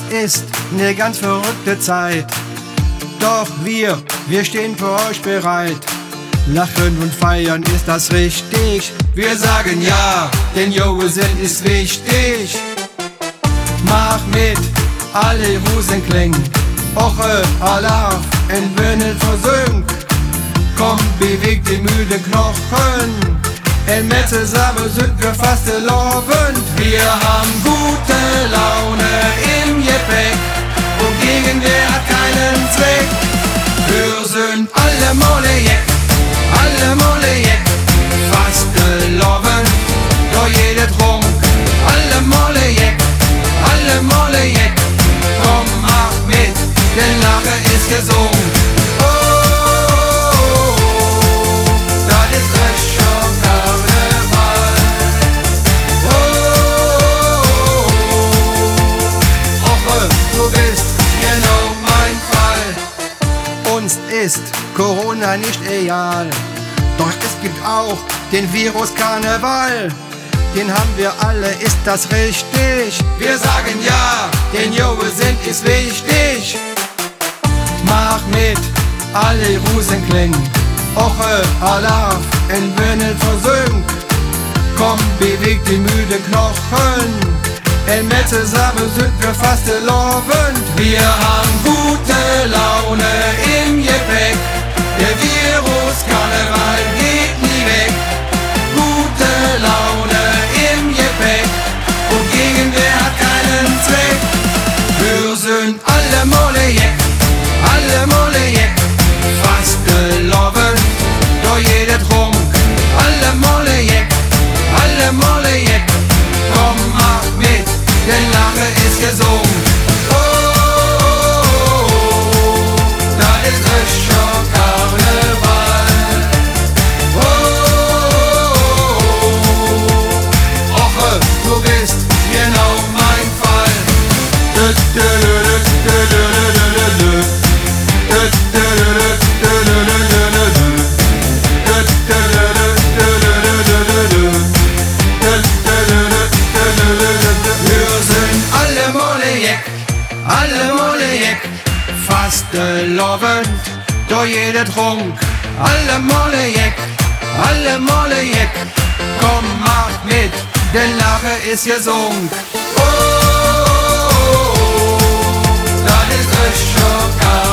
ist ne ganz verrückte Zeit. Doch wir stehen für euch bereit. Lachen und feiern, ist das richtig? Wir sagen ja, denn Junge sind ist wichtig. Mach mit, alle Hosen klingen. Oche, Alaf, entwöhnen versünk. Komm, bewegt die müden Knochen. In Metze zusammen sind wir fast lovend. Wir haben gute Laune im Gepäck und Gegenwehr hat keinen Zweck. Wir sind alle Mollejek, fast lovend, doch jeder Trunk. Alle Mollejek, komm, mach mit, denn Lache ist gesungen. Ist Corona nicht egal, doch es gibt auch den Virus Karneval. Den haben wir alle, ist das richtig? Wir sagen ja, denn Junge sind ist wichtig. Mach mit, alle Hosen klingen. Oche, Alaf, entwöhnen versünk. Komm, bewegt die müden Knochen. In Metze zusammen sind wir fast lovend. Wir haben gute Laune im Gepäck. Der Virus Karneval geht nie weg. Gute Laune im Gepäck und Gegenwehr hat keinen Zweck. Wir sind alle Mollejek, fast lovend, doch jeder Trunk. Alle Mollejek, komm, mach mit, denn Lache ist gesungen. Das ist frischer Karneval. Oche, du bist genau mein Fall. Alle Mollejek, fast lovend, doch jeder Trunk. Alle Mollejek, komm, mach mit, denn Lache ist gesungen. Das ist frischer Karneval.